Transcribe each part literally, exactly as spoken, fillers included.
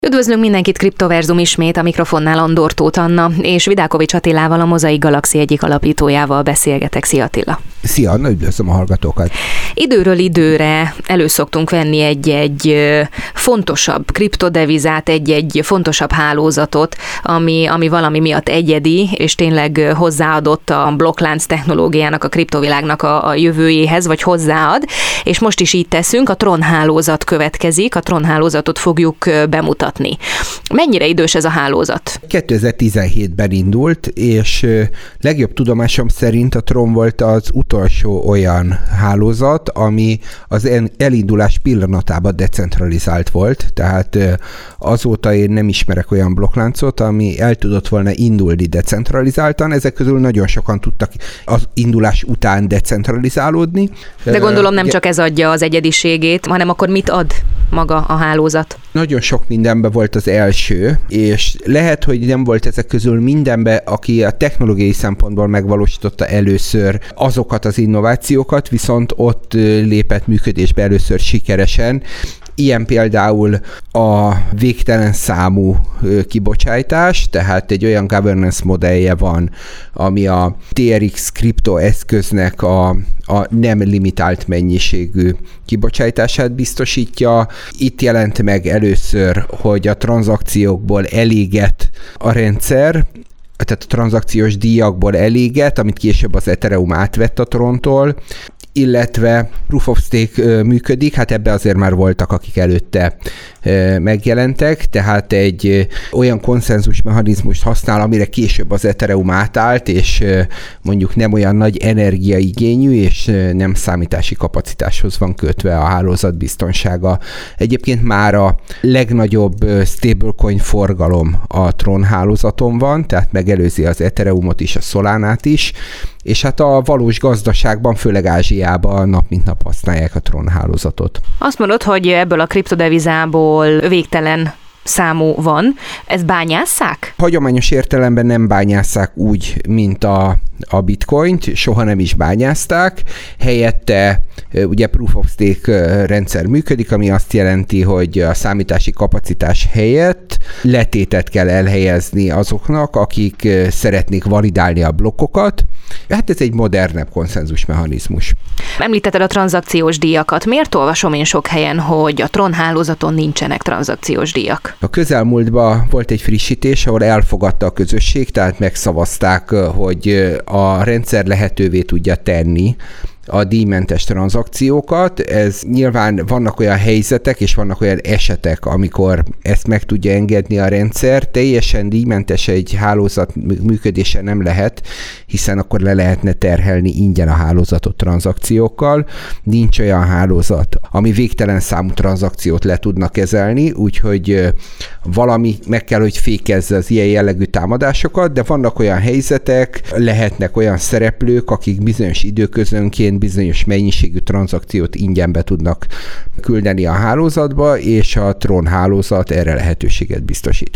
Üdvözlünk mindenkit, Kriptoverzum ismét, a mikrofonnál Andor Tóth Anna, és Vidákovics Attilával, a Mosaic Galaxy egyik alapítójával beszélgetek. Szia Attila! Szia Anna, üdvözlöm a hallgatókat! Időről időre elő szoktunk venni egy-egy fontosabb kriptodevizát, egy-egy fontosabb hálózatot, ami, ami valami miatt egyedi, és tényleg hozzáadott a blokklánc technológiának, a kriptovilágnak a, a jövőjéhez, vagy hozzáad, és most is így teszünk, a Tron hálózat következik, a Tron hálózatot fogjuk bemutatni. Mennyire idős ez a hálózat? kétezer-tizenhétben indult, és legjobb tudomásom szerint a Tron volt az utolsó olyan hálózat, ami az elindulás pillanatában decentralizált volt, tehát azóta én nem ismerek olyan blokkláncot, ami el tudott volna indulni decentralizáltan, ezek közül nagyon sokan tudtak az indulás után decentralizálódni. De gondolom nem csak ez adja az egyediségét, hanem akkor mit ad maga a hálózat? Nagyon sok mindenben volt az első, és lehet, hogy nem volt ezek közül mindenben, aki a technológiai szempontból megvalósította először azokat az innovációkat, viszont ott lépett működésbe először sikeresen. Ilyen például a végtelen számú kibocsátás, tehát egy olyan governance modellje van, ami a té er iksz kripto eszköznek a, a nem limitált mennyiségű kibocsátását biztosítja. Itt jelent meg először, hogy a tranzakciókból eléget a rendszer, tehát a tranzakciós díjakból eléget, amit később az Ethereum átvett a Trontól, illetve Proof of Stake működik, hát ebbe azért már voltak, akik előtte megjelentek, tehát egy olyan konszenzus mechanizmust használ, amire később az Ethereum átállt, és mondjuk nem olyan nagy energiaigényű, és nem számítási kapacitáshoz van kötve a hálózat biztonsága. Egyébként már a legnagyobb stablecoin forgalom a Tron hálózaton van, tehát megelőzi az Ethereumot is, a Solanát is, és hát a valós gazdaságban, főleg Ázsiában nap mint nap használják a Tron hálózatot. Azt mondod, hogy ebből a kriptodevizából végtelen számú van. Ezt bányásszák? Hagyományos értelemben nem bányásszák úgy, mint a, a bitcoint, soha nem is bányázták. Helyette ugye Proof of Stake rendszer működik, ami azt jelenti, hogy a számítási kapacitás helyett letétet kell elhelyezni azoknak, akik szeretnék validálni a blokkokat. Hát ez egy modernebb konszenzusmechanizmus. Említetted a tranzakciós díjakat. Miért olvasom én sok helyen, hogy a Tron hálózaton nincsenek tranzakciós díjak? A közelmúltban volt egy frissítés, ahol elfogadta a közösség, tehát megszavazták, hogy a rendszer lehetővé tudja tenni a díjmentes tranzakciókat. Ez nyilván vannak olyan helyzetek, és vannak olyan esetek, amikor ezt meg tudja engedni a rendszer. Teljesen díjmentes egy hálózat működése nem lehet, hiszen akkor le lehetne terhelni ingyen a hálózatot tranzakciókkal. Nincs olyan hálózat, ami végtelen számú tranzakciót le tudna kezelni, úgyhogy valami meg kell, hogy fékezze az ilyen jellegű támadásokat, de vannak olyan helyzetek, lehetnek olyan szereplők, akik bizonyos időközönként bizonyos mennyiségű tranzakciót ingyenbe tudnak küldeni a hálózatba, és a Tron hálózat erre lehetőséget biztosít.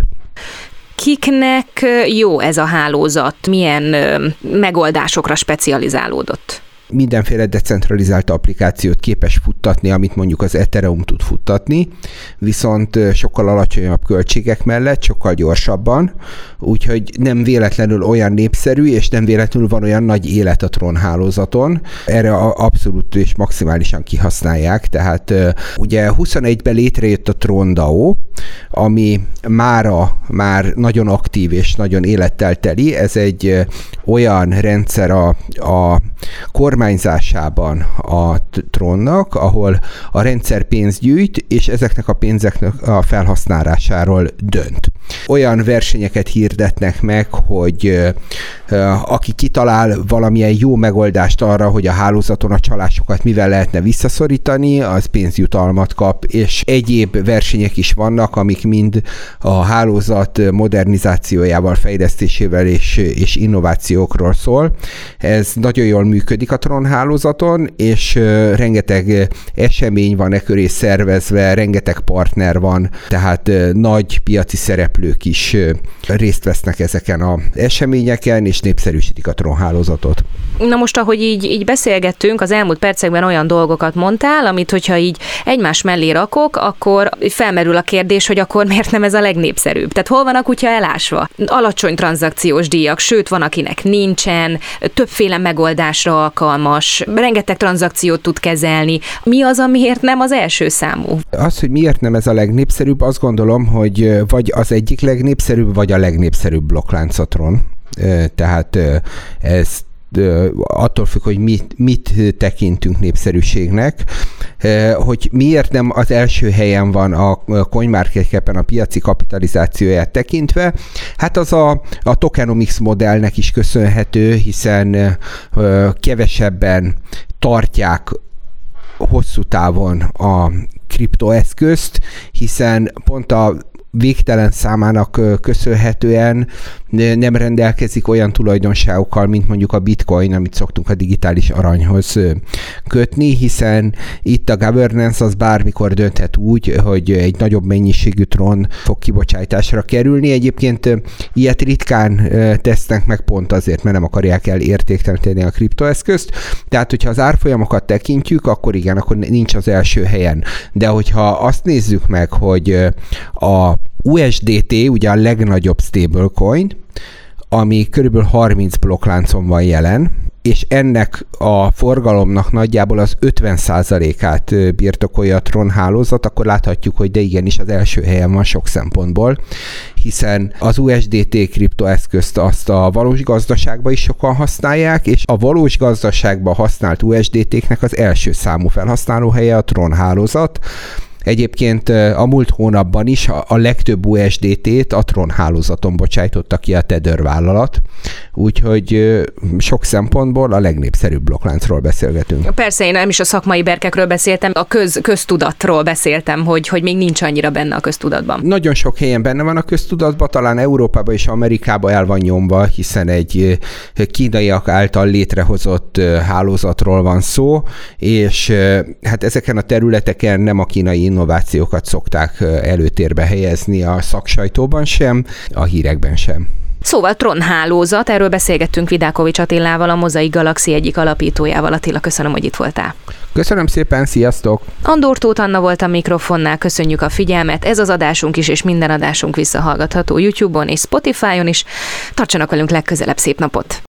Kiknek jó ez a hálózat? Milyen megoldásokra specializálódott? Mindenféle decentralizált applikációt képes futtatni, amit mondjuk az Ethereum tud futtatni, viszont sokkal alacsonyabb költségek mellett, sokkal gyorsabban, úgyhogy nem véletlenül olyan népszerű, és nem véletlenül van olyan nagy élet a Tron hálózaton. Erre abszolút és maximálisan kihasználják, tehát ugye huszonegyben létrejött a Tron dá o, ami mára már nagyon aktív és nagyon élettel teli. Ez egy olyan rendszer a, a kormányzásában a Tronnak, ahol a rendszer pénzt gyűjt, és ezeknek a pénzeknek a felhasználásáról dönt. Olyan versenyeket hirdetnek meg, hogy aki kitalál valamilyen jó megoldást arra, hogy a hálózaton a csalásokat mivel lehetne visszaszorítani, az pénzjutalmat kap, és egyéb versenyek is vannak, amik mind a hálózat modernizációjával, fejlesztésével és, és innovációkról szól. Ez nagyon jól működik a Tron hálózaton, és rengeteg esemény van e köré szervezve, rengeteg partner van, tehát nagy piaci szereplők ők is részt vesznek ezeken az eseményeken, és népszerűsítik a Tron hálózatot. Na most, ahogy így, így beszélgettünk, az elmúlt percekben olyan dolgokat mondtál, amit hogyha így egymás mellé rakok, akkor felmerül a kérdés, hogy akkor miért nem ez a legnépszerűbb. Tehát hol van a kutya elásva? Alacsony tranzakciós díjak, sőt van, akinek nincsen, többféle megoldásra alkalmas, rengeteg tranzakciót tud kezelni. Mi az, amiért nem az első számú? Az, hogy miért nem ez a legnépszerűbb, azt gondolom, hogy vagy az egyik legnépszerűbb, vagy a legnépszerűbb blokklánc a Tron. Tehát ez attól függ, hogy mit, mit tekintünk népszerűségnek, hogy miért nem az első helyen van a CoinMarketCap-en a piaci kapitalizációját tekintve, hát az a, a tokenomics modellnek is köszönhető, hiszen kevesebben tartják hosszú távon a kriptoeszközt, hiszen pont a végtelen számának köszönhetően nem rendelkezik olyan tulajdonságokkal, mint mondjuk a bitcoin, amit szoktunk a digitális aranyhoz kötni, hiszen itt a governance az bármikor dönthet úgy, hogy egy nagyobb mennyiségű Tron fog kibocsátásra kerülni. Egyébként ilyet ritkán tesznek meg pont azért, mert nem akarják el értékteleníteni a kriptoeszközt. Tehát, hogyha az árfolyamokat tekintjük, akkor igen, akkor nincs az első helyen. De hogyha azt nézzük meg, hogy a u es dé té, ugye a legnagyobb stablecoin, ami körülbelül harminc blokkláncon van jelen, és ennek a forgalomnak nagyjából az ötven százalékát birtokolja a Tron hálózat, akkor láthatjuk, hogy de igenis az első helyen van sok szempontból, hiszen az u es dé té kriptoeszközt azt a valós gazdaságban is sokan használják, és a valós gazdaságban használt u es dé té-knek az első számú felhasználóhelye a Tron hálózat. Egyébként a múlt hónapban is a legtöbb u es dé té-t a Tron hálózaton bocsájtotta ki a Tether vállalat, úgyhogy sok szempontból a legnépszerűbb blokkláncról beszélgetünk. Persze, én nem is a szakmai berkekről beszéltem, a köz, köztudatról beszéltem, hogy, hogy még nincs annyira benne a köztudatban. Nagyon sok helyen benne van a köztudatban, talán Európában és Amerikában el van nyomva, hiszen egy kínaiak által létrehozott hálózatról van szó, és hát ezeken a területeken nem a kínai innovációkat szokták előtérbe helyezni a szaksajtóban sem, a hírekben sem. Szóval Tron hálózat, erről beszélgettünk Vidákovics Attilával, a Mosaic Galaxy egyik alapítójával. Attila, köszönöm, hogy itt voltál. Köszönöm szépen, sziasztok! Andor Tóth Anna volt a mikrofonnál, köszönjük a figyelmet. Ez az adásunk is, és minden adásunk visszahallgatható YouTube-on és Spotify-on is. Tartsanak velünk legközelebb, szép napot!